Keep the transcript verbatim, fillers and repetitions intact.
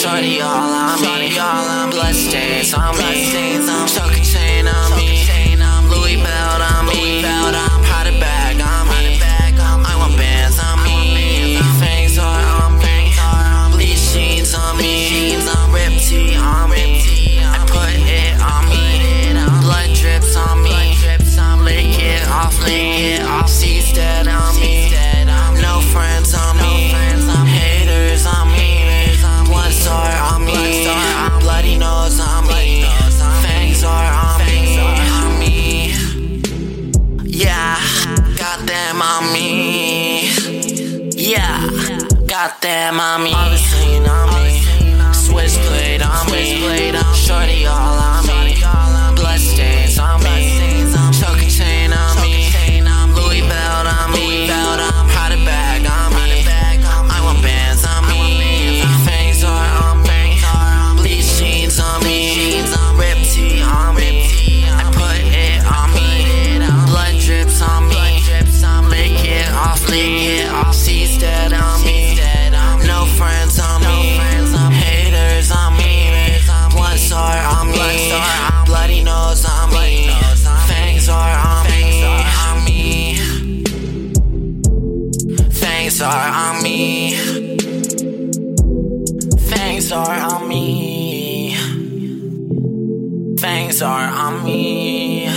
Shorty all on me, blood stains on me, choke and chain on me, Louis belt on me, powder bag on me, I want bands on me, fangs are on me, bleach sheets on me, rip tee on me, I put it on me, blood drips on me, lick it off me, C's dead on me, no friends on me, haters on me, blood star on me, bloody nose on me, fangs are on me, on me, yeah, got them on me, yeah, got them on me, obviously on me, switchblade on me, shorty all on me, blood stains on me, choke and chain on me, Louis belt on me, powder bag on me, I want bands on me, fangs are on me, bleach sheets on me, rip tee on me, I put it on me, blood drips on me, lick it off me, C's dead on me, no friends on me, haters on me, blood star on me, bloody nose on me, fangs are on me, on me, fangs are on me, fangs are on me, fangs are on me.